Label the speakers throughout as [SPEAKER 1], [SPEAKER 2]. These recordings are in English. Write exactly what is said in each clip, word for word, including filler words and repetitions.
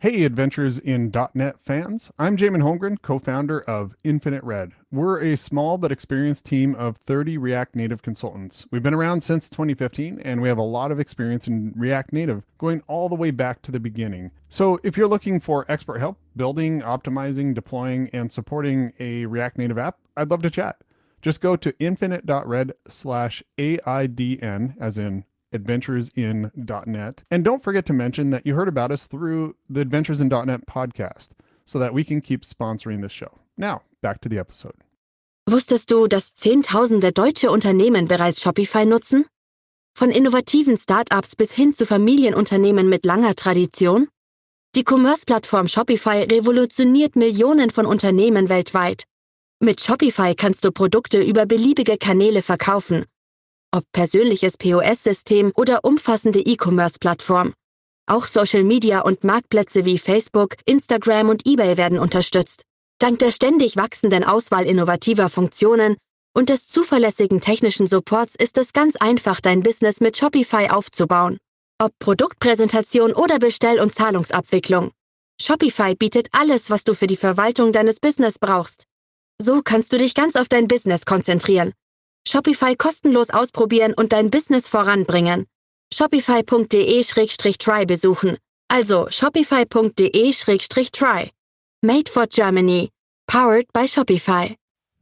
[SPEAKER 1] Hey, Adventures in .dot .NET fans. I'm Jamin Holmgren, co-founder of Infinite Red. We're a small but experienced team of thirty React Native consultants. We've been around since twenty fifteen, and we have a lot of experience in React Native, going all the way back to the beginning. So if you're looking for expert help building, optimizing, deploying, and supporting a React Native app, I'd love to chat. Just go to infinite.red slash AIDN, as in Adventures in .dot .NET. And don't forget to mention that you heard about us through the Adventures in .dot .NET podcast, so that we can keep sponsoring this show. Now, back to the episode.
[SPEAKER 2] Wusstest du, dass Zehntausende deutsche Unternehmen bereits Shopify nutzen? Von innovativen Startups bis hin zu Familienunternehmen mit langer Tradition? Die Commerce-Plattform Shopify revolutioniert Millionen von Unternehmen weltweit. Mit Shopify kannst du Produkte über beliebige Kanäle verkaufen. Ob persönliches P O S-System oder umfassende E-Commerce-Plattform. Auch Social Media und Marktplätze wie Facebook, Instagram und eBay werden unterstützt. Dank der ständig wachsenden Auswahl innovativer Funktionen und des zuverlässigen technischen Supports ist es ganz einfach, dein Business mit Shopify aufzubauen. Ob Produktpräsentation oder Bestell- und Zahlungsabwicklung. Shopify bietet alles, was du für die Verwaltung deines Business brauchst. So kannst du dich ganz auf dein Business konzentrieren. Shopify kostenlos ausprobieren und dein Business voranbringen. Shopify.de Schrägstrich try besuchen. Also Shopify.de Schrägstrich try. Made for Germany. Powered by Shopify.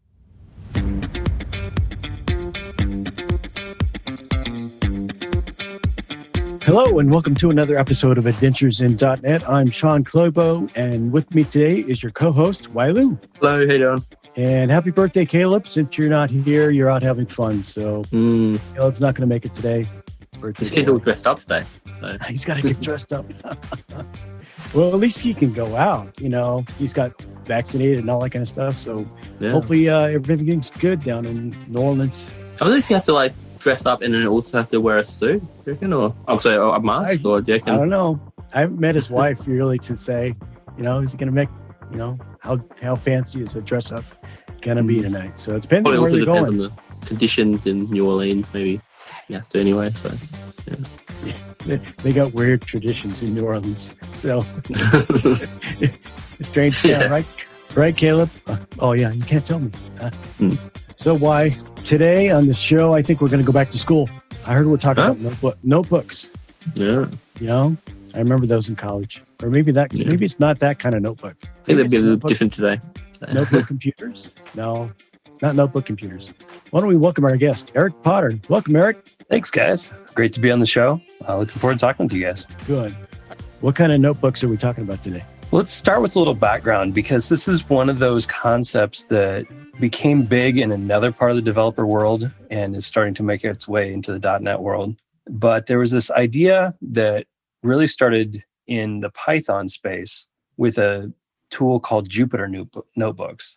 [SPEAKER 3] Hello and welcome to another episode of Adventures in .dot .NET. I'm Sean Klobo, and with me today is your co-host, Wailu.
[SPEAKER 4] Hello, how you doing?
[SPEAKER 3] And happy birthday, Caleb. Since you're not here, you're out having fun. So
[SPEAKER 4] Mm.
[SPEAKER 3] Caleb's not going to make it today. Birthday
[SPEAKER 4] He's all
[SPEAKER 3] boy.
[SPEAKER 4] dressed up today. So.
[SPEAKER 3] He's got to get dressed up. Well, at least he can go out. You know, he's got vaccinated and all that kind of stuff. So
[SPEAKER 4] Yeah.
[SPEAKER 3] hopefully uh, everything's good down in New Orleans.
[SPEAKER 4] I wonder if he has to like dress up and then also have to wear a suit, do you reckon? Or I'm sorry, a mask,
[SPEAKER 3] I-
[SPEAKER 4] or do you
[SPEAKER 3] I
[SPEAKER 4] reckon?
[SPEAKER 3] don't know. I haven't met his wife really to say, you know, is he going to make, you know, how how fancy is the dress up going to be tonight? So it depends
[SPEAKER 4] Probably
[SPEAKER 3] on where
[SPEAKER 4] also
[SPEAKER 3] they're
[SPEAKER 4] depends
[SPEAKER 3] going.
[SPEAKER 4] on the conditions in New Orleans, maybe. He has to anyway, so.
[SPEAKER 3] They, they got weird traditions in New Orleans. So strange town,
[SPEAKER 4] Yeah.
[SPEAKER 3] right? Right, Caleb? Uh, oh, yeah, you can't tell me. Huh?
[SPEAKER 4] Hmm.
[SPEAKER 3] So why today on this show, I think we're going to go back to school. I heard we're talking
[SPEAKER 4] Huh?
[SPEAKER 3] about notebook, notebooks.
[SPEAKER 4] Yeah.
[SPEAKER 3] You know, I remember those in college. Or maybe that
[SPEAKER 4] Yeah.
[SPEAKER 3] maybe it's not that kind of notebook.
[SPEAKER 4] I think
[SPEAKER 3] Maybe
[SPEAKER 4] that'd be a
[SPEAKER 3] it's
[SPEAKER 4] little
[SPEAKER 3] notebook-
[SPEAKER 4] different today. So.
[SPEAKER 3] Notebook computers? No, not notebook computers. Why don't we welcome our guest, Eric Potter? Welcome, Eric.
[SPEAKER 5] Thanks, guys. Great to be on the show. Uh, looking forward to talking with you guys.
[SPEAKER 3] Good. What kind of notebooks are we talking about today?
[SPEAKER 5] Let's start with a little background because this is one of those concepts that became big in another part of the developer world and is starting to make its way into the .dot .NET world. But there was this idea that really started in the Python space with a tool called Jupyter Note- Notebooks.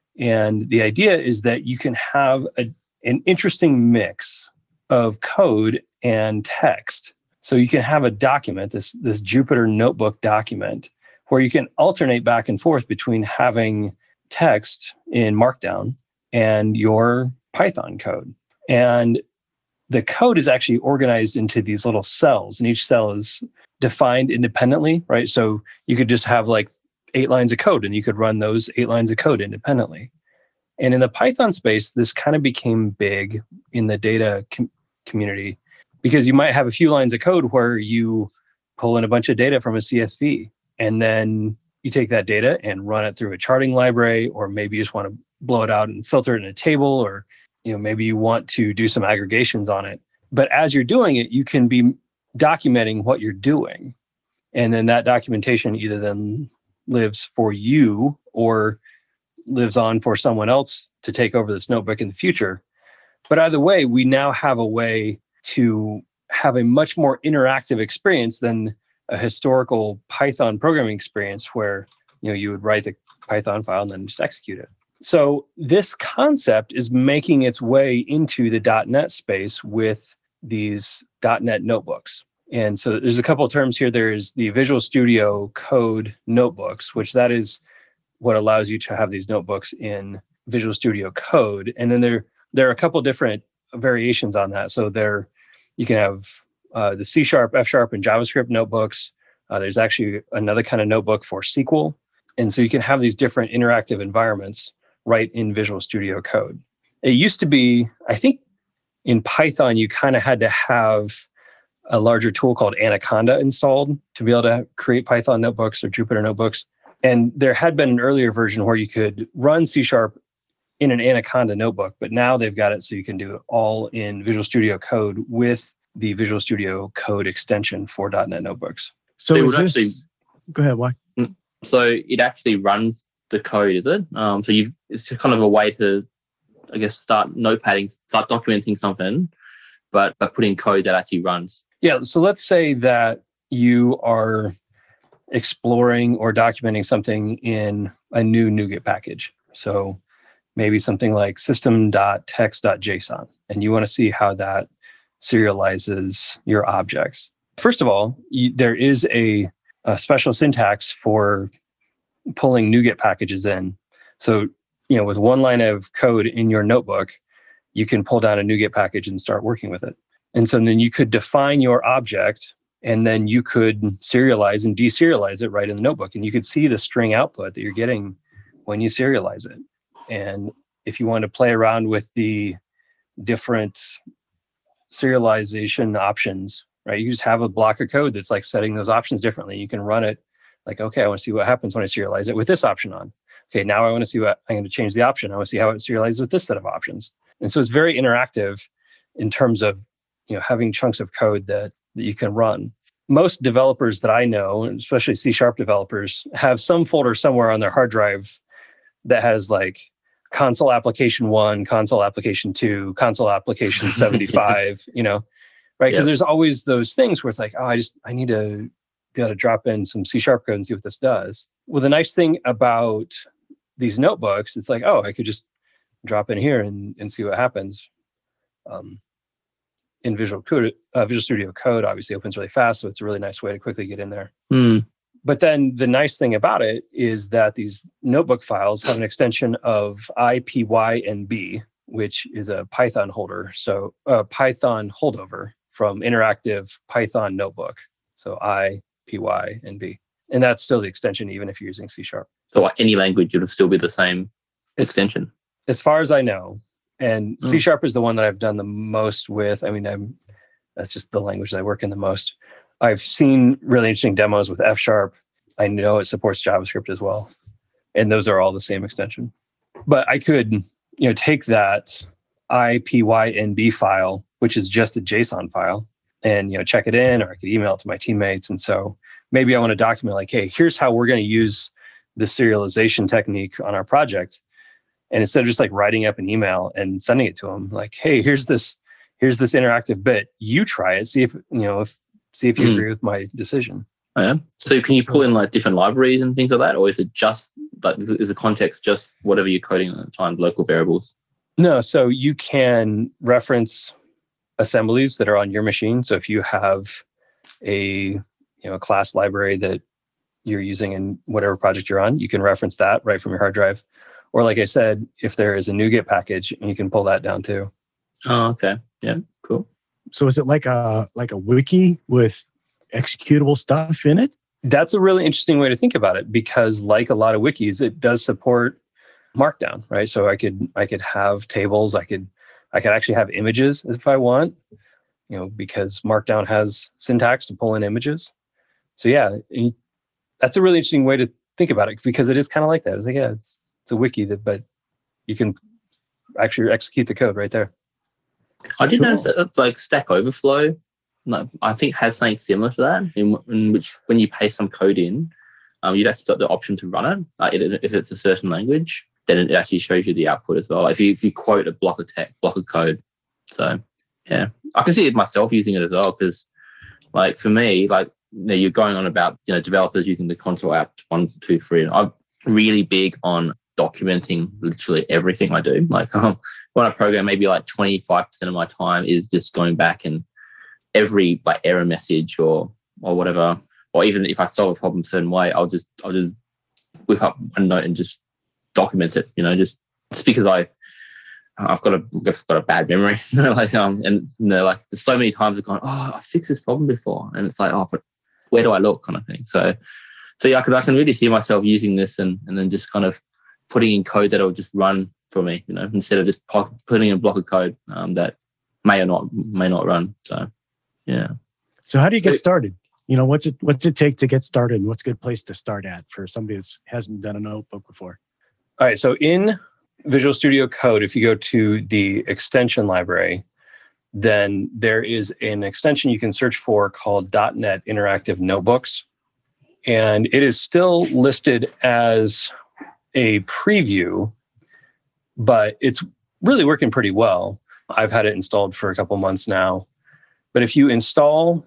[SPEAKER 5] And the idea is that you can have a, an interesting mix of code and text. So you can have a document, this, this Jupyter Notebook document, where you can alternate back and forth between having text in Markdown and your Python code. And the code is actually organized into these little cells, and each cell is defined independently, right? So you could just have like eight lines of code, and you could run those eight lines of code independently. And in the Python space, this kind of became big in the data com- community because you might have a few lines of code where you pull in a bunch of data from a C S V, and then you take that data and run it through a charting library, or maybe you just want to blow it out and filter it in a table, or you know maybe you want to do some aggregations on it. But as you're doing it, you can be documenting what you're doing. And then that documentation either then lives for you or lives on for someone else to take over this notebook in the future. But either way, we now have a way to have a much more interactive experience than a historical Python programming experience where you know you would write the Python file and then just execute it. So this concept is making its way into the .dot .NET space with these .dot .NET notebooks. And so there's a couple of terms here. There's the Visual Studio Code notebooks, which that is what allows you to have these notebooks in Visual Studio Code. And then there, there are a couple different variations on that. So there, you can have uh, the C Sharp, F Sharp, and JavaScript notebooks. Uh, there's actually another kind of notebook for S Q L. And so you can have these different interactive environments right in Visual Studio Code. It used to be, I think in Python, you kind of had to have a larger tool called Anaconda installed to be able to create Python notebooks or Jupyter notebooks. And there had been an earlier version where you could run C Sharp in an Anaconda notebook, but now they've got it so you can do it all in Visual Studio Code with the Visual Studio Code extension for .dot net notebooks.
[SPEAKER 3] So
[SPEAKER 4] They
[SPEAKER 3] is
[SPEAKER 4] would
[SPEAKER 3] this...
[SPEAKER 4] actually-
[SPEAKER 3] Go ahead, why?
[SPEAKER 4] So it actually runs the code, is it? Um, so you've it's kind of a way to, I guess, start notepadding, start documenting something, but but putting code that actually runs.
[SPEAKER 5] Yeah, so let's say that you are exploring or documenting something in a new NuGet package. So maybe something like system.text.json, and you want to see how that serializes your objects. First of all, you, there is a, a special syntax for pulling NuGet packages in. So, you know, with one line of code in your notebook, you can pull down a NuGet package and start working with it. And so then you could define your object, and then you could serialize and deserialize it right in the notebook. And you could see the string output that you're getting when you serialize it. And if you want to play around with the different serialization options, right, you just have a block of code that's like setting those options differently. You can run it like, okay, I want to see what happens when I serialize it with this option on. Okay, now I want to see what I'm going to change the option. I want to see how it serializes with this set of options. And so it's very interactive in terms of, you know, having chunks of code that, that you can run. Most developers that I know, especially C Sharp developers, have some folder somewhere on their hard drive that has like console application one, console application two, console application seventy-five, you know, right? Because
[SPEAKER 4] Yep.
[SPEAKER 5] there's always those things where it's like, oh, I just, I need to be able to drop in some C Sharp code and see what this does. Well, the nice thing about these notebooks, it's like, oh, I could just drop in here and, and see what happens. Um, in Visual Code, uh, Visual Studio Code obviously opens really fast, so it's a really nice way to quickly get in there.
[SPEAKER 4] Hmm.
[SPEAKER 5] But then the nice thing about it is that these notebook files have an extension of I P Y N B, which is a Python holder. So a Python holdover from Interactive Python Notebook. So I P Y N B. And that's still the extension, even if you're using C Sharp.
[SPEAKER 4] So like any language, it would still be the same extension.
[SPEAKER 5] As far as I know. And
[SPEAKER 4] Mm.
[SPEAKER 5] C Sharp is the one that I've done the most with. I mean, I'm that's just the language that I work in the most. I've seen really interesting demos with F Sharp. I know it supports JavaScript as well. And those are all the same extension. But I could, you know, take that I P Y N B file, which is just a JSON file, and, you know, check it in, or I could email it to my teammates. And so maybe I want to document like, hey, here's how we're going to use the serialization technique on our project. And instead of just like writing up an email and sending it to them, like, hey, here's this, here's this interactive bit. You try it, see if, you know, if, see if you
[SPEAKER 4] Mm.
[SPEAKER 5] agree with my decision.
[SPEAKER 4] Oh, yeah. So can you pull in like different libraries and things like that, or is it just like is the context just whatever you're coding at the time, local variables?
[SPEAKER 5] No, so you can reference assemblies that are on your machine. So if you have a, you know, a class library that you're using in whatever project you're on, you can reference that right from your hard drive. Or like I said, if there is a NuGet package, you can pull that down too.
[SPEAKER 4] Oh, okay. Yeah, cool.
[SPEAKER 3] So is it like a like a wiki with executable stuff in it?
[SPEAKER 5] That's a really interesting way to think about it, because like a lot of wikis, it does support Markdown, right? So I could I could have tables, I could I could actually have images if I want, you know, because Markdown has syntax to pull in images. So yeah, and that's a really interesting way to think about it, because it is kind of like that. It's like, yeah, it's it's a wiki that, but you can actually execute the code right there.
[SPEAKER 4] I did
[SPEAKER 3] Cool.
[SPEAKER 4] notice that it's like Stack Overflow, like I think has something similar to that, in, in which when you paste some code in, um, you've actually got the option to run it. Like it, if it's a certain language, then it actually shows you the output as well. Like if you if you quote a block of text, block of code, so yeah, I can see it myself using it as well, because like for me, like you know, you're going on about you know developers using the console app one, two, three. And I'm really big on documenting literally everything I do. Like um, when I program, maybe like twenty-five percent of my time is just going back and every like error message or or whatever, or even if I solve a problem a certain way, I'll just I'll just whip up one note and just document it. You know, just just because I I've got a I've got a bad memory. You know, like um and you know like there's so many times I've gone, oh, I fixed this problem before, and it's like, oh, but where do I look kind of thing. So, so yeah, I could I can really see myself using this and and then just kind of putting in code that will just run for me, you know, instead of just putting in a block of code um, that may or not may not run. So, yeah.
[SPEAKER 3] So how do you
[SPEAKER 4] So-
[SPEAKER 3] get started? You know, what's it what's it take to get started, and what's a good place to start at for somebody that hasn't done a notebook before?
[SPEAKER 5] All right. So in Visual Studio Code, if you go to the extension library, then there is an extension you can search for called .NET Interactive Notebooks. And it is still listed as a preview, but it's really working pretty well. I've had it installed for a couple months now. But if you install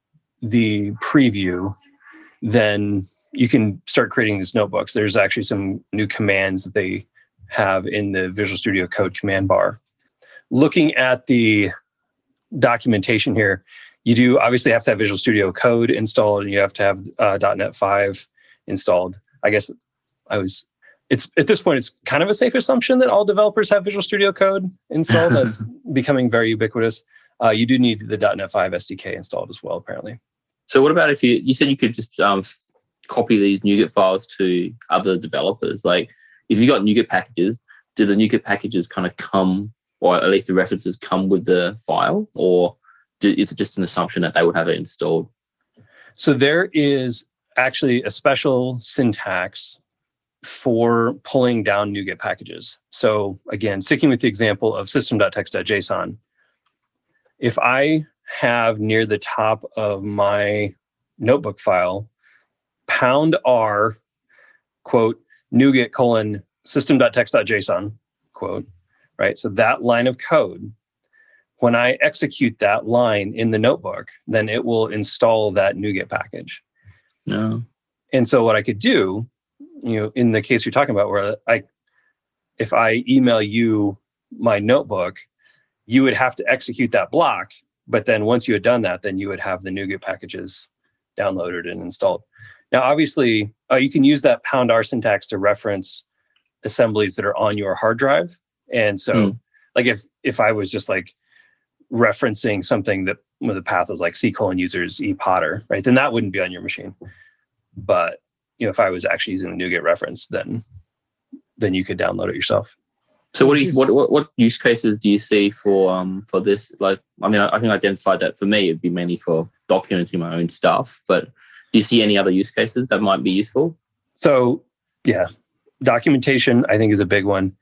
[SPEAKER 5] the preview, then you can start creating these notebooks. There's actually some new commands that they have in the Visual Studio Code command bar. Looking at the documentation here, you do obviously have to have Visual Studio Code installed, and you have to have uh, .NET five installed. I guess I was, it's at this point, it's kind of a safe assumption that all developers have Visual Studio Code installed. That's becoming very ubiquitous. Uh, you do need the .NET five S D K installed as well, apparently.
[SPEAKER 4] So what about if you you said you could just um, f- copy these NuGet files to other developers? Like if you got NuGet packages, do the NuGet packages kind of come, or at least the references come with the file, or do, is it just an assumption that they would have it installed?
[SPEAKER 5] So there is actually a special syntax for pulling down NuGet packages. So again, sticking with the example of system.text.json, if I have near the top of my notebook file, pound R, quote, NuGet colon system.text.json, quote, right? So that line of code, when I execute that line in the notebook, then it will install that NuGet package.
[SPEAKER 4] No.
[SPEAKER 5] And so what I could do, you know, in the case you're talking about, where I, if I email you my notebook, you would have to execute that block. But then once you had done that, then you would have the NuGet packages downloaded and installed. Now, obviously, uh, you can use that pound R syntax to reference assemblies that are on your hard drive. And so, mm. like if if I was just like referencing something that where the path was like C colon users e Potter, right, then that wouldn't be on your machine. But you know, if I was actually using a NuGet reference, then then you could download it yourself.
[SPEAKER 4] So what do you, what, what what use cases do you see for um for this? Like, I mean, I, I think I identified that for me, it'd be mainly for documenting my own stuff. But do you see any other use cases that might be useful?
[SPEAKER 5] So yeah, documentation I think is a big one.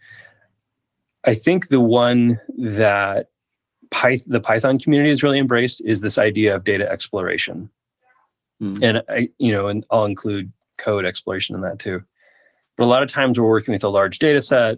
[SPEAKER 5] I think the one that Python, the Python community has really embraced is this idea of data exploration, mm. and I you know, and I'll include code exploration in that too. But a lot of times we're working with a large data set.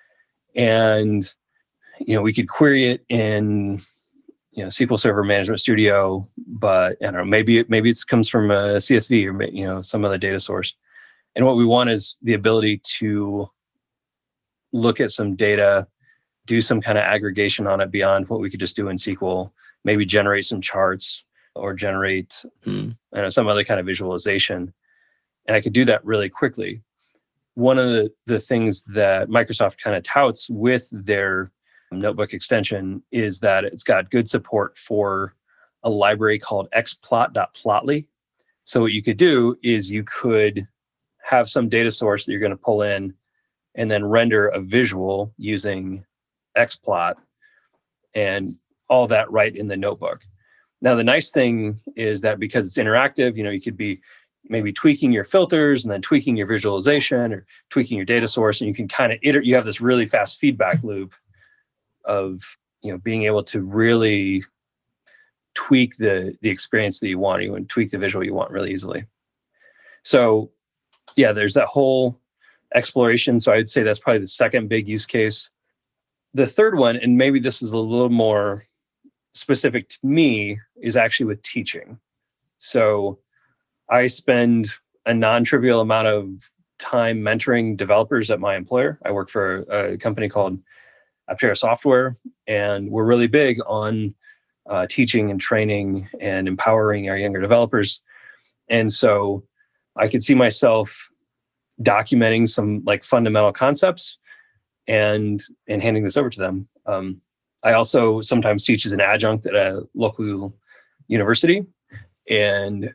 [SPEAKER 5] And, you know, we could query it in, you know, S Q L Server Management Studio, but I don't know, maybe it, maybe it comes from a C S V or, you know, some other data source. And what we want is the ability to look at some data, do some kind of aggregation on it beyond what we could just do in S Q L, maybe generate some charts or generate hmm. I don't know, some other kind of visualization. And I could do that really quickly. One of the, the things that Microsoft kind of touts with their notebook extension is that it's got good support for a library called xplot.plotly. So what you could do is you could have some data source that you're going to pull in and then render a visual using xplot and all that right in the notebook. Now, the nice thing is that because it's interactive, you know, you could be maybe tweaking your filters and then tweaking your visualization or tweaking your data source, and you can kind of iterate. You have this really fast feedback loop of, you know, being able to really tweak the the experience that you want. You can tweak the visual you want really easily. So, yeah, there's that whole exploration. So I'd say that's probably the second big use case. The third one, and maybe this is a little more specific to me, is actually with teaching. So I spend a non-trivial amount of time mentoring developers at my employer. I work for a company called Aptera Software, and we're really big on uh, teaching and training and empowering our younger developers. And so I could see myself documenting some like fundamental concepts and and handing this over to them. Um, I also sometimes teach as an adjunct at a local university, and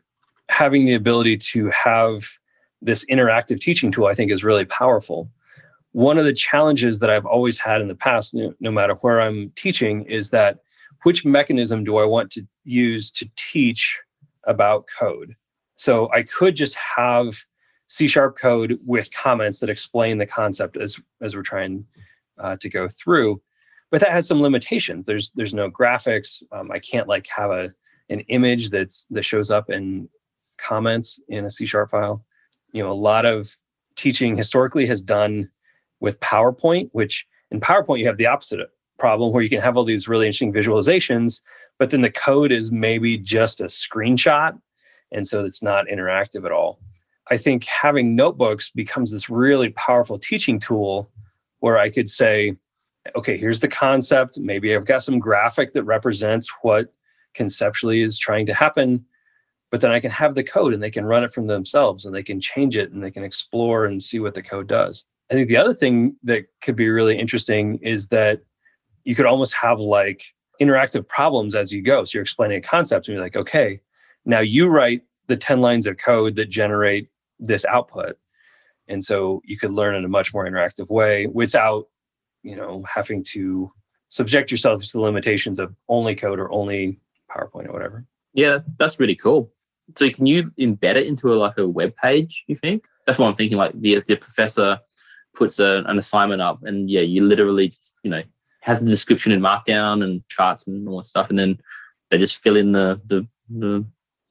[SPEAKER 5] having the ability to have this interactive teaching tool, I think, is really powerful. One of the challenges that I've always had in the past, no, no matter where I'm teaching, is that which mechanism do I want to use to teach about code? So I could just have C sharp code with comments that explain the concept as, as we're trying uh, to go through, but that has some limitations. There's there's no graphics. Um, I can't like have a an image that's that shows up in comments in a C sharp file. You know, a lot of teaching historically has done with PowerPoint, which in PowerPoint you have the opposite problem where you can have all these really interesting visualizations, but then the code is maybe just a screenshot. And so it's not interactive at all. I think having notebooks becomes this really powerful teaching tool where I could say, okay, here's the concept. Maybe I've got some graphic that represents what conceptually is trying to happen, but then I can have the code and they can run it from themselves and they can change it and they can explore and see what the code does. I think the other thing that could be really interesting is that you could almost have like interactive problems as you go. So you're explaining a concept and you're like, okay, now you write the ten lines of code that generate this output. And so you could learn in a much more interactive way without, you know, having to subject yourself to the limitations of only code or only PowerPoint or whatever.
[SPEAKER 4] Yeah, that's really cool. So can you embed it into a, like a web page, you think? That's what I'm thinking. Like the, the professor puts a, an assignment up and yeah, you literally just, you know, has the description in Markdown and charts and all that stuff. And then they just fill in the, the, the,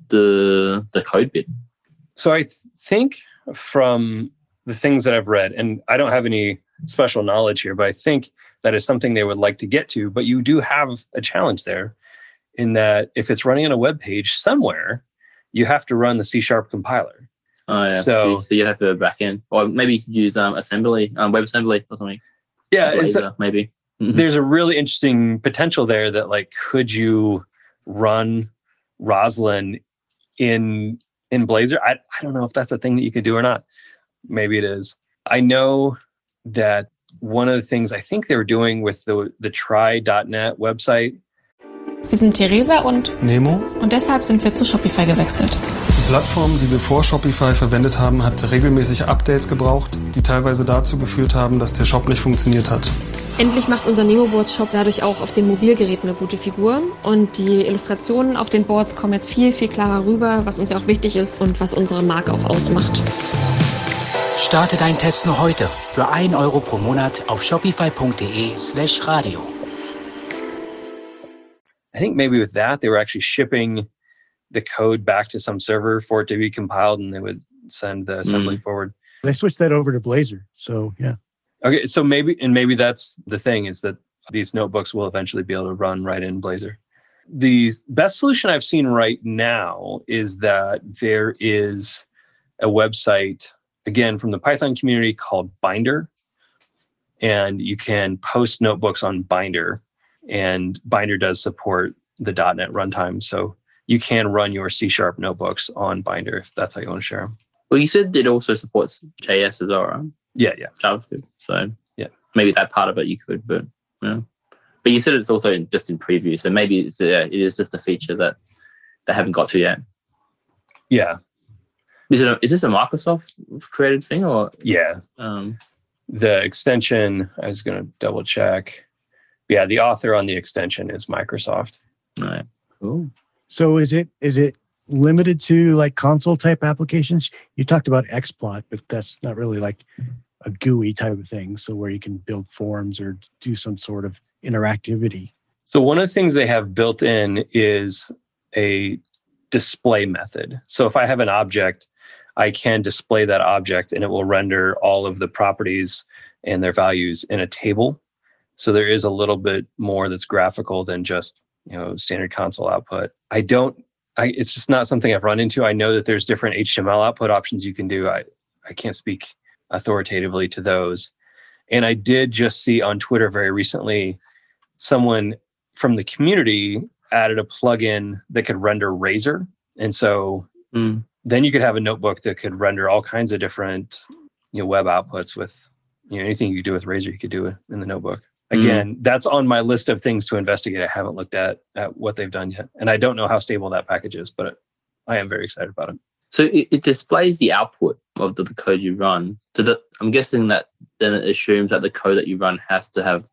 [SPEAKER 4] the, the code bit.
[SPEAKER 5] So I th- think from the things that I've read, and I don't have any special knowledge here, but I think that is something they would like to get to. But you do have a challenge there in that if it's running on a web page somewhere, you have to run the C sharp compiler.
[SPEAKER 4] Oh, yeah.
[SPEAKER 5] So,
[SPEAKER 4] so you have to back in, or maybe you could use um, assembly, um, WebAssembly or something.
[SPEAKER 5] Yeah,
[SPEAKER 4] Blazor, maybe. Mm-hmm.
[SPEAKER 5] There's a really interesting potential there that, like, could you run Roslyn in in Blazor? I, I don't know if that's a thing that you could do or not. Maybe it is. I know that one of the things I think they were doing with the, the try dot net website.
[SPEAKER 6] Wir sind Theresa und
[SPEAKER 7] Nemo.
[SPEAKER 6] Und deshalb sind wir zu Shopify gewechselt.
[SPEAKER 7] Die Plattform, die wir vor Shopify verwendet haben, hat regelmäßig Updates gebraucht, die teilweise dazu geführt haben, dass der Shop nicht funktioniert hat.
[SPEAKER 8] Endlich macht unser Nemo-Boards-Shop dadurch auch auf den Mobilgeräten eine gute Figur. Und die Illustrationen auf den Boards kommen jetzt viel, viel klarer rüber, was uns ja auch wichtig ist und was unsere Marke auch ausmacht.
[SPEAKER 9] Starte deinen Test noch heute für ein Euro pro Monat auf shopify.de slash radio.
[SPEAKER 5] I think maybe with that, they were actually shipping the code back to some server for it to be compiled, and they would send the assembly mm. forward.
[SPEAKER 3] They switched that over to Blazor. So, yeah.
[SPEAKER 5] Okay, so maybe, and maybe that's the thing, is that these notebooks will eventually be able to run right in Blazor. The best solution I've seen right now is that there is a website, again, from the Python community called Binder, and you can post notebooks on Binder, and Binder does support the dot net runtime, so you can run your C sharp notebooks on Binder if that's how you want to share them.
[SPEAKER 4] Well, you said it also supports J S as well, right?
[SPEAKER 5] Yeah, yeah.
[SPEAKER 4] JavaScript. So
[SPEAKER 5] yeah,
[SPEAKER 4] maybe that part of it you could, but yeah. But you said it's also in, just in preview, so maybe it's uh, it is just a feature that they haven't got to yet.
[SPEAKER 5] Yeah.
[SPEAKER 4] Is it a, is this a Microsoft created thing or?
[SPEAKER 5] Yeah.
[SPEAKER 4] Um,
[SPEAKER 5] the extension, I was going to double check. Yeah, the author on the extension is Microsoft.
[SPEAKER 4] All right. Cool.
[SPEAKER 3] So is it is it limited to like console type applications? You talked about XPlot, but that's not really like a G U I type of thing. So where you can build forms or do some sort of interactivity.
[SPEAKER 5] So one of the things they have built in is a display method. So if I have an object, I can display that object and it will render all of the properties and their values in a table. So there is a little bit more that's graphical than just, you know, standard console output. I don't, I, it's just not something I've run into. I know that there's different H T M L output options you can do. I, I can't speak authoritatively to those. And I did just see on Twitter very recently, someone from the community added a plugin that could render Razor. And so
[SPEAKER 4] mm.
[SPEAKER 5] then you could have a notebook that could render all kinds of different, you know, web outputs with, you know, anything you could do with Razor, you could do it in the notebook. Again, mm. that's on my list of things to investigate. I haven't looked at, at what they've done yet. And I don't know how stable that package is, but I am very excited about it.
[SPEAKER 4] So it, it displays the output of the, the code you run. So that I'm guessing that then it assumes that the code that you run has to have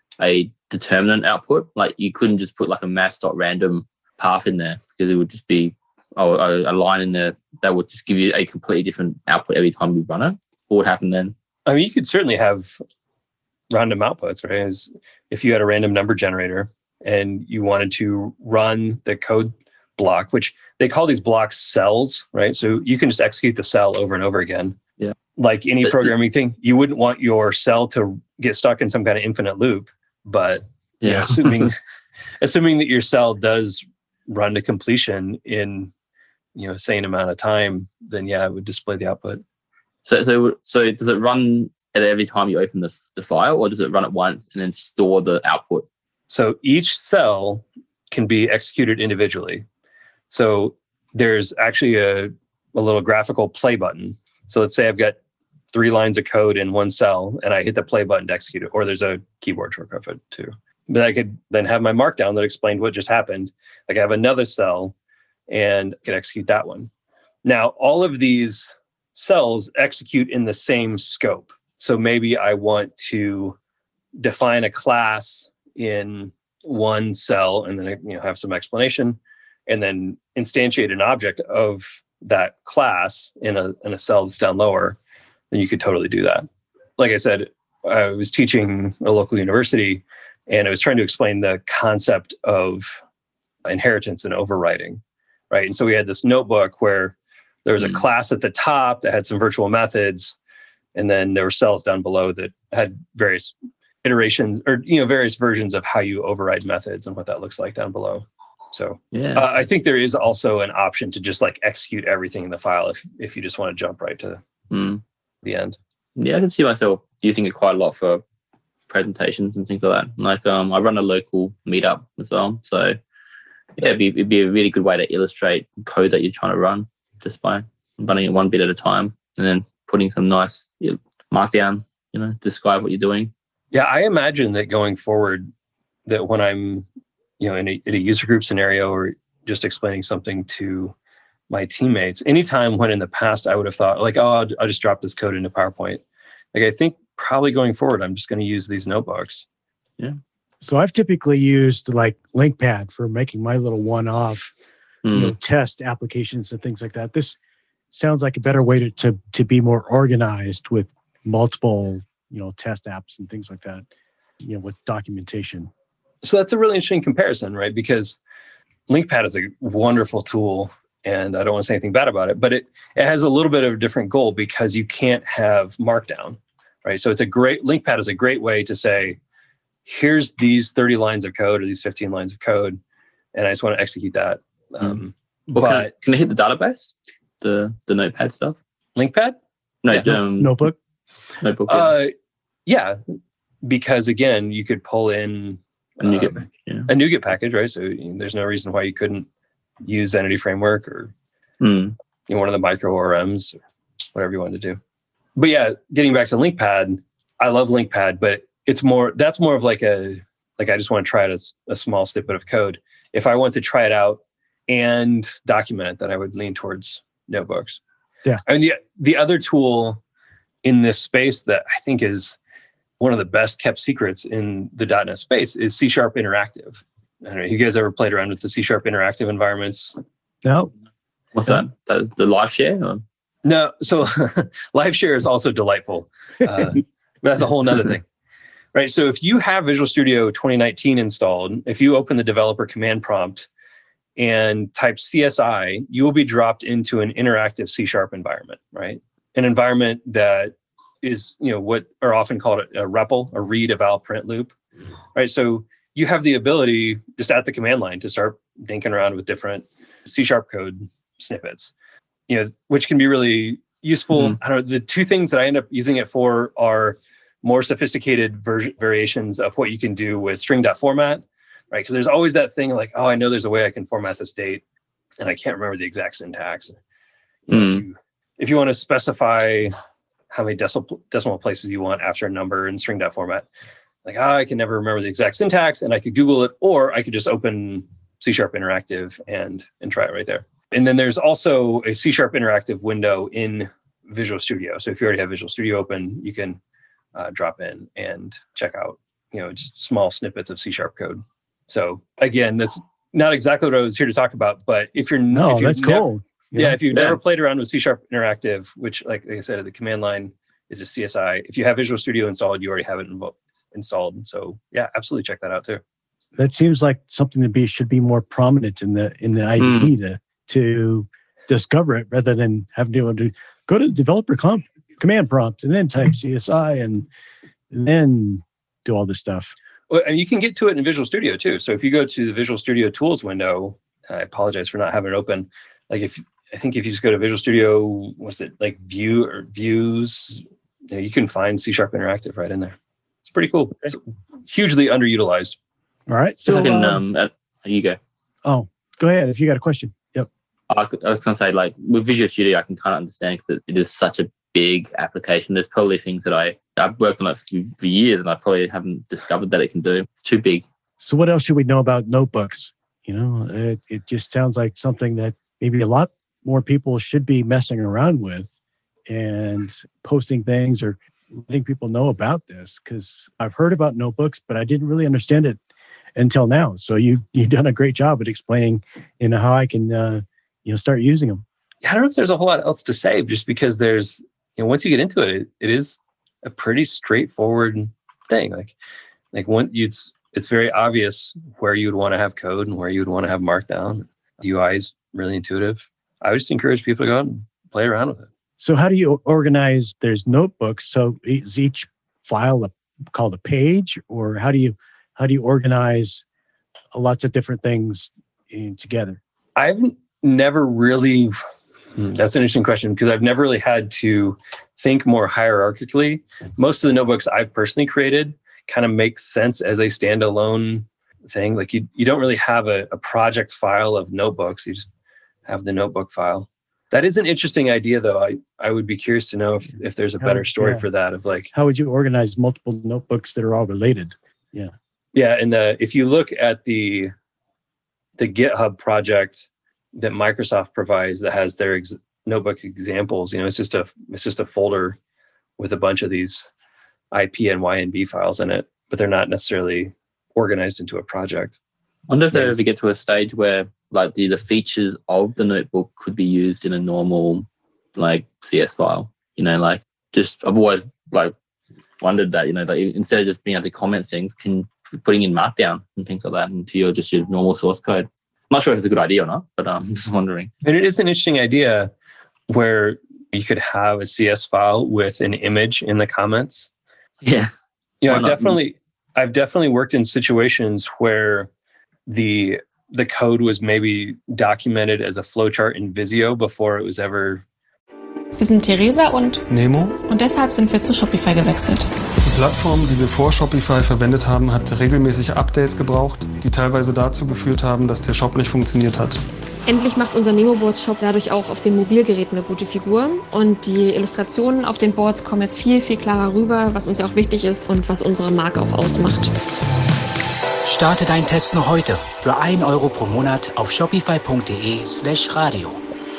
[SPEAKER 4] a determinant output. Like you couldn't just put like a mass.random path in there, because it would just be oh, a, a line in there that would just give you a completely different output every time you run it. What would happen then?
[SPEAKER 5] I mean, you could certainly have random outputs, right? As if you had a random number generator and you wanted to run the code block, which they call these blocks cells, right? So you can just execute the cell over and over again.
[SPEAKER 4] Yeah.
[SPEAKER 5] Like any
[SPEAKER 4] But
[SPEAKER 5] programming thing, you wouldn't want your cell to get stuck in some kind of infinite loop, but you know,
[SPEAKER 4] Yeah.
[SPEAKER 5] assuming assuming that your cell does run to completion in, you know, a same amount of time, then yeah, it would display the output.
[SPEAKER 4] So, so, so does it run at every time you open the, the file, or does it run it once and then store the output?
[SPEAKER 5] So each cell can be executed individually. So there's actually a, a little graphical play button. So let's say I've got three lines of code in one cell and I hit the play button to execute it, or there's a keyboard shortcut for it too. But I could then have my markdown that explained what just happened. Like I have another cell and I could execute that one. Now, all of these cells execute in the same scope. So maybe I want to define a class in one cell and then, you know, have some explanation, and then instantiate an object of that class in a in a cell that's down lower, then you could totally do that. Like I said, I was teaching a local university, and I was trying to explain the concept of inheritance and overriding, right? And so we had this notebook where there was a
[SPEAKER 4] Mm.
[SPEAKER 5] class at the top that had some virtual methods, and then there were cells down below that had various iterations or, you know, various versions of how you override methods and what that looks like down below. So
[SPEAKER 4] Yeah.
[SPEAKER 5] uh, I think there is also an option to just like execute everything in the file if if you just want to jump right to
[SPEAKER 4] Mm.
[SPEAKER 5] the end.
[SPEAKER 4] Yeah, I can see myself using it quite a lot for presentations and things like that. Like um, I run a local meetup as well. So yeah, it'd be, it'd be a really good way to illustrate code that you're trying to run just by running it one bit at a time and then putting some nice you know, markdown, you know, describe what you're doing.
[SPEAKER 5] Yeah, I imagine that going forward, that when I'm, you know, in a, in a user group scenario or just explaining something to my teammates, anytime when in the past I would have thought like, oh, I'll, I'll just drop this code into PowerPoint. Like I think probably going forward, I'm just going to use these notebooks.
[SPEAKER 4] Yeah.
[SPEAKER 3] So I've typically used like LinkPad for making my little one-off,
[SPEAKER 4] Mm.
[SPEAKER 3] you know, test applications and things like that. This sounds like a better way to, to to be more organized with multiple, you know, test apps and things like that, you know, with documentation.
[SPEAKER 5] So that's a really interesting comparison, right? Because LinkPad is a wonderful tool, and I don't want to say anything bad about it, but it, it has a little bit of a different goal because you can't have Markdown, right? So it's a great, LinkPad is a great way to say, here's these thirty lines of code or these fifteen lines of code, and I just want to execute that. Um,
[SPEAKER 4] Well,
[SPEAKER 5] but
[SPEAKER 4] can, I, can I hit the database? The the notepad stuff?
[SPEAKER 5] LinkPad?
[SPEAKER 4] No,
[SPEAKER 5] Yeah.
[SPEAKER 4] um,
[SPEAKER 3] Notebook?
[SPEAKER 4] notebook. yeah.
[SPEAKER 5] Uh, yeah, because again, you could pull in
[SPEAKER 4] and you
[SPEAKER 5] um,
[SPEAKER 4] get back, yeah.
[SPEAKER 5] a NuGet package, right? So you know, there's no reason why you couldn't use Entity Framework or
[SPEAKER 4] Mm.
[SPEAKER 5] you know, one of the micro O R Ms or whatever you want to do. But yeah, getting back to LinkPad, I love LinkPad, but it's more, that's more of like a, like I just want to try it as a small snippet of code. If I want to try it out and document it, then I would lean towards notebooks.
[SPEAKER 3] Yeah.
[SPEAKER 5] I mean, the, the other tool in this space that I think is one of the best kept secrets in the .dot net space is C Sharp Interactive. I don't know, you guys ever played around with the C Sharp Interactive environments?
[SPEAKER 3] No.
[SPEAKER 4] What's that? that? The live share? Or?
[SPEAKER 5] No. So LiveShare is also delightful. Uh, but that's a whole nother thing. Right. So if you have Visual Studio twenty nineteen installed, if you open the developer command prompt and type C S I, you will be dropped into an interactive C Sharp environment, right? An environment that is, you know, what are often called a, a R E P L, a read, eval, print loop, right? So you have the ability just at the command line to start dinking around with different C Sharp code snippets, you know, which can be really useful.
[SPEAKER 4] Mm-hmm.
[SPEAKER 5] I don't know, the two things that I end up using it for are more sophisticated version variations of what you can do with string.format, right? Because there's always that thing like, oh, I know there's a way I can format this date, and I can't remember the exact syntax. You know,
[SPEAKER 4] Mm.
[SPEAKER 5] if, you, if you want to specify how many decimal decimal places you want after a number in string.format, like, oh, I can never remember the exact syntax, and I could Google it, or I could just open C Sharp Interactive and and try it right there. and then there's also a C Sharp interactive window in Visual Studio. So if you already have Visual Studio open, you can uh, drop in and check out, you know, just small snippets of C Sharp code. So again, that's not exactly what I was here to talk about, but if you're
[SPEAKER 3] No,
[SPEAKER 5] if you're
[SPEAKER 3] that's
[SPEAKER 5] nev-
[SPEAKER 3] cool.
[SPEAKER 5] Yeah, if you've
[SPEAKER 4] Yeah.
[SPEAKER 5] never played around with C Sharp Interactive, which, like, like I said, the command line is a C S I. If you have Visual Studio installed, you already have it invo- installed. So yeah, absolutely check that out too.
[SPEAKER 3] That seems like something to be should be more prominent in the in the I D E to to discover it rather than having to do go to the developer comp, command prompt and then type C S I and, and then do all this stuff.
[SPEAKER 5] Well, and you can get to it in Visual Studio too. So if you go to the Visual Studio Tools window, I apologize for not having it open. Like if I think if you just go to Visual Studio, what's it like View or Views, you know, you can find C Sharp Interactive right in there. It's pretty cool.
[SPEAKER 3] Okay.
[SPEAKER 5] It's hugely underutilized.
[SPEAKER 3] All right.
[SPEAKER 4] So
[SPEAKER 3] So
[SPEAKER 4] I can,
[SPEAKER 3] uh,
[SPEAKER 4] um, uh, you go.
[SPEAKER 3] oh, go ahead if you got a question. Yep.
[SPEAKER 4] I was going to say, like, with Visual Studio, I can kind of understand because it is such a big application. There's probably things that I, I've worked on it for, for years and I probably haven't discovered that it can do. It's too big.
[SPEAKER 3] So what else should we know about notebooks? You know, it, it just sounds like something that maybe a lot more people should be messing around with and posting things or letting people know about this, because I've heard about notebooks, but I didn't really understand it until now. So you, you've done a great job at explaining, you know, how I can, uh, you know, start using them.
[SPEAKER 5] I don't know if there's a whole lot else to say, just because there's, you know, once you get into it, it, it is a pretty straightforward thing. Like, like one, you'd, it's very obvious where you would want to have code and where you would want to have Markdown. The U I is really intuitive. I would just encourage people to go out and play around with it.
[SPEAKER 3] So how do you organize? There's notebooks. So is each file a, called a page, or how do you how do you organize lots of different things in, together?
[SPEAKER 5] I've never really. Hmm, that's an interesting question, because I've never really had to think more hierarchically. Most of the notebooks I've personally created kind of make sense as a standalone thing. Like you, you don't really have a, a project file of notebooks. You just have the notebook file. That is an interesting idea, though. I, I would be curious to know if, if there's a better story
[SPEAKER 3] yeah.
[SPEAKER 5] for that. Of like,
[SPEAKER 3] How would you organize multiple notebooks that are all related? Yeah.
[SPEAKER 5] yeah, and the, if you look at the the GitHub project that Microsoft provides that has their ex- notebook examples, you know, it's just a it's just a folder with a bunch of these I P and Y N B files in it, but they're not necessarily organized into a project.
[SPEAKER 4] I wonder if they ever get to a stage where like the, the features of the notebook could be used in a normal like C S file. You know, like just I've always like wondered that, you know, like instead of just being able to comment things, can putting in Markdown and things like that into your just your normal source code. I'm not sure if it's a good idea or not, but I'm um, just wondering.
[SPEAKER 5] And it is an interesting idea where you could have a C S file with an image in the comments.
[SPEAKER 4] Yeah.
[SPEAKER 5] You know,
[SPEAKER 4] Why
[SPEAKER 5] I've
[SPEAKER 4] not?
[SPEAKER 5] definitely I've definitely worked in situations where the the code was maybe documented as a flowchart in Visio before it was ever.
[SPEAKER 6] Wir sind Theresa und
[SPEAKER 7] Nemo.
[SPEAKER 6] und deshalb sind wir zu Shopify gewechselt.
[SPEAKER 7] Die Plattform, die wir vor Shopify verwendet haben, hat regelmäßig Updates gebraucht, die teilweise dazu geführt haben, dass der Shop nicht funktioniert hat.
[SPEAKER 8] Endlich macht unser Nemo-Boards-Shop dadurch auch auf den Mobilgeräten eine gute Figur. Und die Illustrationen auf den Boards kommen jetzt viel, viel klarer rüber, was uns ja auch wichtig ist und was unsere Marke auch ausmacht.
[SPEAKER 9] Starte deinen Test noch heute für ein Euro pro Monat auf shopify.de slash radio.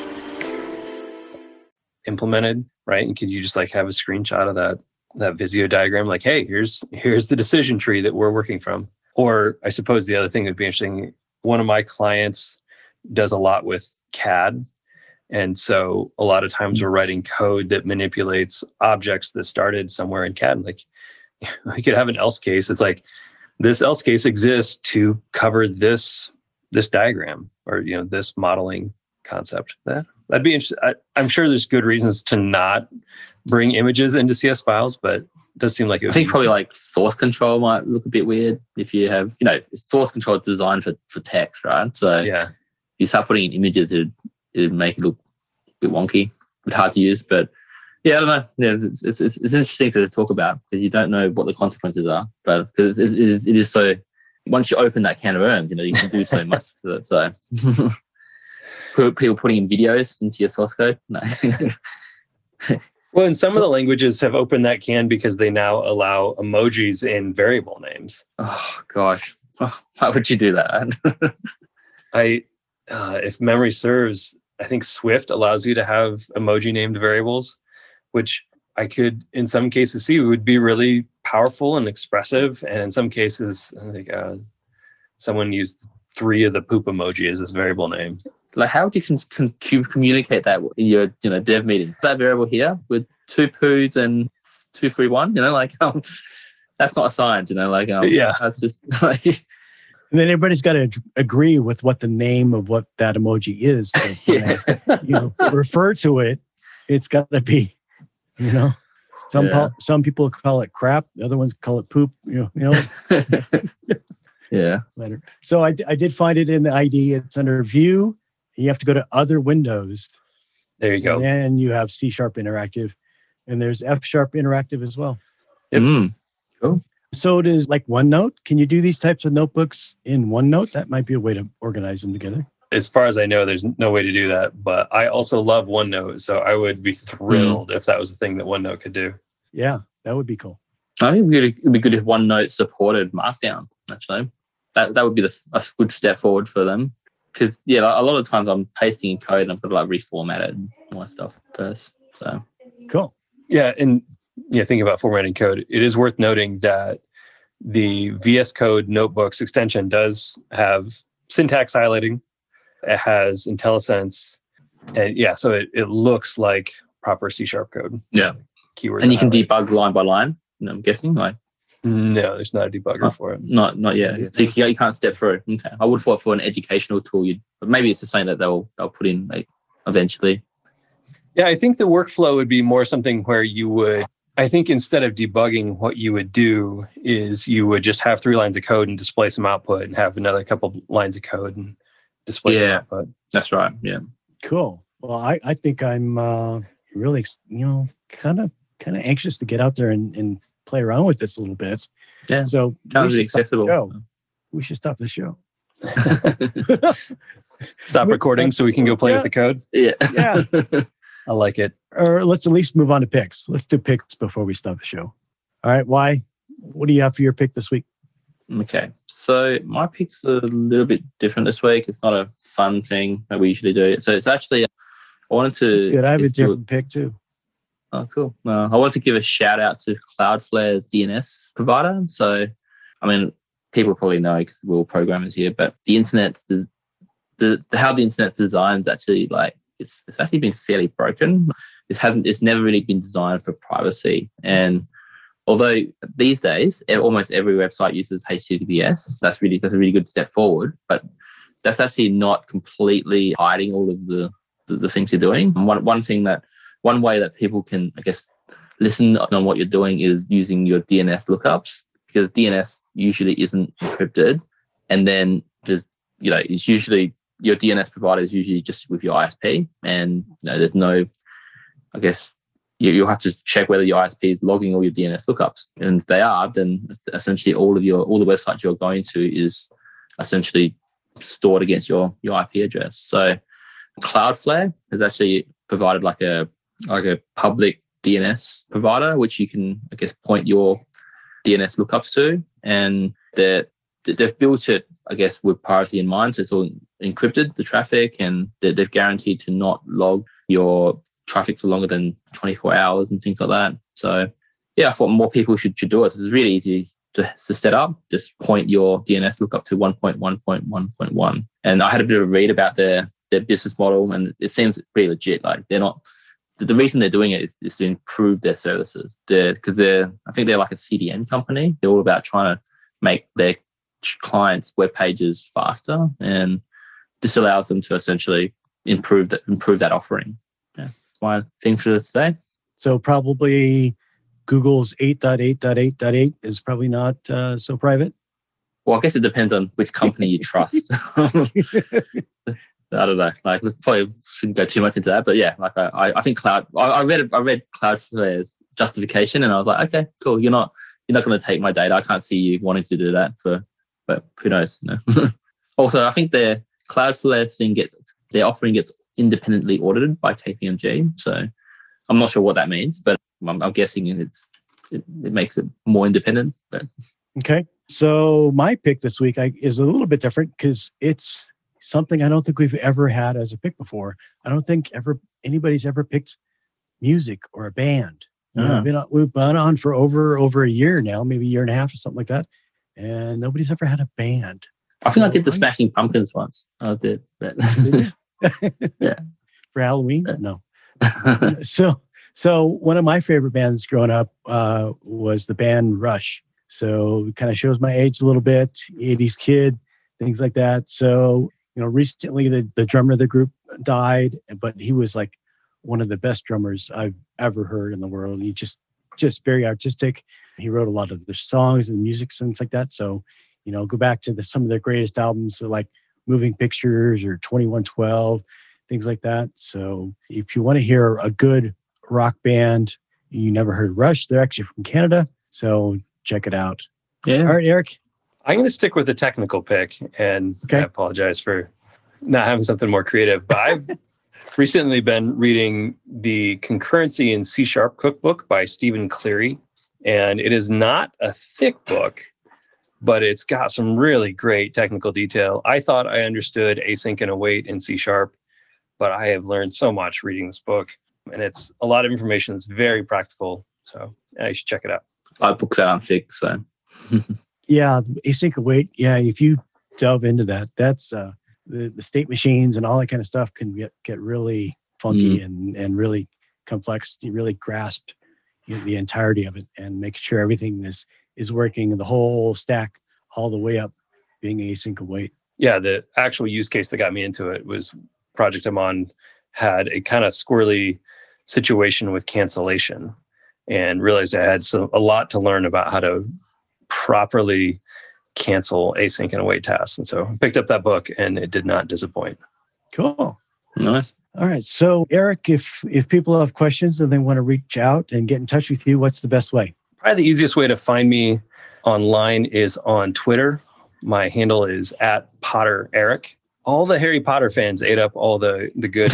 [SPEAKER 5] Implemented, right? And could you just like have a screenshot of that that Visio diagram? Like, hey, here's here's the decision tree that we're working from. Or I suppose the other thing that'd be interesting, one of my clients does a lot with C A D. And so a lot of times we're writing code that manipulates objects that started somewhere in C A D. Like we could have an else case. It's like this else case exists to cover this this diagram or, you know, this modeling concept. That that'd be interesting. I, I'm sure there's good reasons to not bring images into C S files, but it does seem like it
[SPEAKER 4] I
[SPEAKER 5] would
[SPEAKER 4] think
[SPEAKER 5] be
[SPEAKER 4] probably like source control might look a bit weird if you have, you know, source control is designed for, for text, right? So
[SPEAKER 5] yeah.
[SPEAKER 4] you start putting in images, it it'd make it look a bit wonky, a bit hard to use. But yeah, I don't know. Yeah, it's it's, it's, it's interesting to talk about because you don't know what the consequences are. But because it is, it is so, once you open that can of worms, you know, you can do so much to it. So people putting in videos into your source code, no.
[SPEAKER 5] Well, and some of the languages have opened that can because they now allow emojis in variable names.
[SPEAKER 4] Oh gosh, why would you do that?
[SPEAKER 5] I, uh, if memory serves, I think Swift allows you to have emoji named variables, which I could, in some cases, see would be really powerful and expressive. And in some cases, I think uh, someone used three of the poop emoji as this variable name.
[SPEAKER 4] Like, how would you con- con- communicate that in your, you know, dev meeting? That variable here with two poos and two three one. You know, like um, that's not assigned. You know, like um,
[SPEAKER 5] yeah,
[SPEAKER 4] that's just like.
[SPEAKER 3] And then everybody's got to agree with what the name of what that emoji is. So
[SPEAKER 4] yeah.
[SPEAKER 3] they, you know, refer to it. It's got to be, you know, some
[SPEAKER 4] Yeah.
[SPEAKER 3] call, some people call it crap. The other ones call it poop. You know, you know.
[SPEAKER 4] yeah.
[SPEAKER 3] Letter. So I, I did find it in the I D. It's under View. You have to go to Other Windows.
[SPEAKER 5] There you go.
[SPEAKER 3] And then you have C Sharp Interactive, and there's F Sharp Interactive as well.
[SPEAKER 5] Yep.
[SPEAKER 4] Mm. Cool.
[SPEAKER 3] So does like OneNote. Can you do these types of notebooks in OneNote? That might be a way to organize them together.
[SPEAKER 5] As far as I know, there's no way to do that. But I also love OneNote, so I would be thrilled mm. if that was a thing that OneNote could do.
[SPEAKER 3] Yeah, that would be cool.
[SPEAKER 4] I think it would be good if OneNote supported Markdown. Actually, that that would be the, a good step forward for them. Because yeah, a lot of times I'm pasting in code and I've got to like reformat it and all that stuff first. So
[SPEAKER 3] cool.
[SPEAKER 5] Yeah, and yeah, thinking about formatting code, it is worth noting that the V S Code Notebooks extension does have syntax highlighting. It has IntelliSense, and yeah, so it, it looks like proper C Sharp code.
[SPEAKER 4] Yeah,
[SPEAKER 5] keywords.
[SPEAKER 4] And you can debug line by line. I'm guessing, like.
[SPEAKER 5] No, there's not a debugger
[SPEAKER 4] oh,
[SPEAKER 5] for it.
[SPEAKER 4] Not, not yet. So you, can, you can't step through. Okay, I would have thought for an educational tool, you'd, but maybe it's the same that they'll they'll put in like eventually.
[SPEAKER 5] Yeah, I think the workflow would be more something where you would. I think instead of debugging, what you would do is you would just have three lines of code and display some output, and have another couple lines of code and display
[SPEAKER 4] yeah,
[SPEAKER 5] some output.
[SPEAKER 4] That's right. Yeah.
[SPEAKER 3] Cool. Well, I, I think I'm uh, really, you know, kind of kind of anxious to get out there and, and play around with this a little bit.
[SPEAKER 4] Yeah.
[SPEAKER 3] So
[SPEAKER 4] sounds acceptable.
[SPEAKER 3] We should stop the show.
[SPEAKER 5] Stop recording so we can go play
[SPEAKER 3] yeah.
[SPEAKER 5] with the code.
[SPEAKER 4] Yeah.
[SPEAKER 3] Yeah.
[SPEAKER 5] I like it.
[SPEAKER 3] Or let's at least move on to picks. Let's do picks before we stop the show. All right. Why? What do you have for your pick this week?
[SPEAKER 4] Okay. So my pick's a little bit different this week. It's not a fun thing that we usually do. So it's actually, I wanted to.
[SPEAKER 3] That's good. I have a different pick too.
[SPEAKER 4] Oh, cool. Uh, I want to give a shout out to Cloudflare's D N S provider. So, I mean, people probably know because we're all programmers here, but the internet's the, the, the how the internet's designed is actually like it's it's actually been fairly broken. It hasn't. It's never really been designed for privacy. And although these days almost every website uses H T T P S, that's really that's a really good step forward. But that's actually not completely hiding all of the the, the things you're doing. And one one thing that One way that people can, I guess, listen on what you're doing is using your D N S lookups, because D N S usually isn't encrypted. And then just, you know, it's usually your D N S provider is usually just with your I S P. And, you know, there's no, I guess, you, you'll have to check whether your I S P is logging all your D N S lookups. And if they are, then essentially all of your, all the websites you're going to is essentially stored against your, your I P address. So Cloudflare has actually provided like a, like a public D N S provider, which you can, I guess, point your D N S lookups to. And they're, they've built it, I guess, with privacy in mind. So it's all encrypted, the traffic, and they've guaranteed to not log your traffic for longer than twenty-four hours and things like that. So, yeah, I thought more people should, should do it. It's really easy to, to set up. Just point your D N S lookup to one point one point one point one. And I had a bit of a read about their, their business model, and it seems pretty legit. Like, they're not... The reason they're doing it is, is to improve their services. They're because they're, I think they're like a C D N company. They're all about trying to make their clients' web pages faster, and this allows them to essentially improve that improve that offering. Yeah, that's my thing for today.
[SPEAKER 3] So probably Google's eight point eight point eight point eight is probably not uh, so private.
[SPEAKER 4] Well, I guess it depends on which company you trust. I don't know. Like, let's probably shouldn't go too much into that, but yeah, like I, I think Cloud. I, I read, I read Cloudflare's justification, and I was like, okay, cool. You're not, you're not going to take my data. I can't see you wanting to do that for, but who knows? You know? Also, I think their Cloudflare thing gets, their offering gets independently audited by K P M G. So I'm not sure what that means, but I'm, I'm guessing it's, it, it makes it more independent. But
[SPEAKER 3] okay, so my pick this week I, is a little bit different because it's something I don't think we've ever had as a pick before. I don't think ever anybody's ever picked music or a band. You know,
[SPEAKER 4] Yeah.
[SPEAKER 3] we've been on, we've been on for over over a year now, maybe a year and a half or something like that, and nobody's ever had a band.
[SPEAKER 4] I think I did the
[SPEAKER 3] So,
[SPEAKER 4] Smashing Pumpkins once. I did. But Yeah.
[SPEAKER 3] For Halloween? No. So, so one of my favorite bands growing up uh, was the band Rush. So it kind of shows my age a little bit, eighties kid, things like that. So, you know, recently the, the drummer of the group died, but he was like one of the best drummers I've ever heard in the world. He just, just very artistic. He wrote a lot of the songs and music, things like that. So, you know, go back to the, some of their greatest albums, so like Moving Pictures or twenty-one twelve, things like that. So if you want to hear a good rock band, you never heard Rush, they're actually from Canada. So check it out.
[SPEAKER 4] yeah.
[SPEAKER 3] All right, Eric.
[SPEAKER 5] I'm going to stick with the technical pick, and
[SPEAKER 3] Okay.
[SPEAKER 5] I apologize for not having something more creative. But I've recently been reading the Concurrency in C Sharp cookbook by Stephen Cleary, and it is not a thick book, but it's got some really great technical detail. I thought I understood async and await in C Sharp, but I have learned so much reading this book, and it's a lot of information that's very practical. So yeah, you should check it out.
[SPEAKER 4] I have books that aren't thick, so
[SPEAKER 3] Yeah, async await. Yeah, if you delve into that, that's uh, the, the state machines and all that kind of stuff can get, get really funky and, and really complex. You really grasp you know, the entirety of it and make sure everything is, is working, the whole stack all the way up being async await.
[SPEAKER 5] Yeah, the actual use case that got me into it was project I'm on had a kind of squirrely situation with cancellation, and realized I had some, a lot to learn about how to properly cancel async and await tasks. And so I picked up that book, and it did not disappoint.
[SPEAKER 3] Cool.
[SPEAKER 4] nice.
[SPEAKER 3] All right. So Eric, if, if people have questions and they want to reach out and get in touch with you, what's the best way?
[SPEAKER 5] Probably the easiest way to find me online is on Twitter. My handle is at Potter Eric. All the Harry Potter fans ate up all the, the good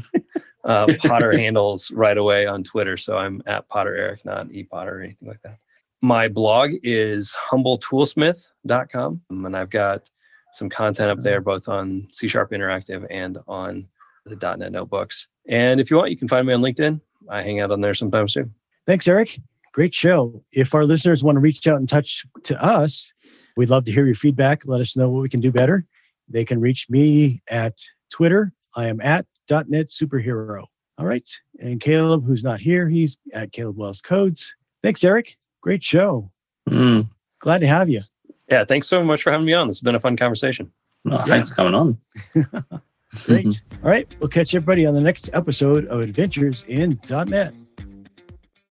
[SPEAKER 5] uh, Potter handles right away on Twitter. So I'm at Potter Eric, not E Potter or anything like that. My blog is humble toolsmith dot com. And I've got some content up there, both on C Sharp Interactive and on the .dot net notebooks. And if you want, you can find me on LinkedIn. I hang out on there sometimes too.
[SPEAKER 3] Thanks, Eric. Great show. If our listeners want to reach out and touch to us, we'd love to hear your feedback. Let us know what we can do better. They can reach me at Twitter. I am at .NET Superhero. All right. And Caleb, who's not here, he's at Caleb Wells Codes. Thanks, Eric. Great show.
[SPEAKER 4] Mm.
[SPEAKER 3] Glad to have you.
[SPEAKER 5] Yeah, thanks so much for having me on. This has been a fun conversation.
[SPEAKER 4] Oh, thanks for coming on.
[SPEAKER 3] Great. All right. We'll catch everybody on the next episode of Adventures in .NET.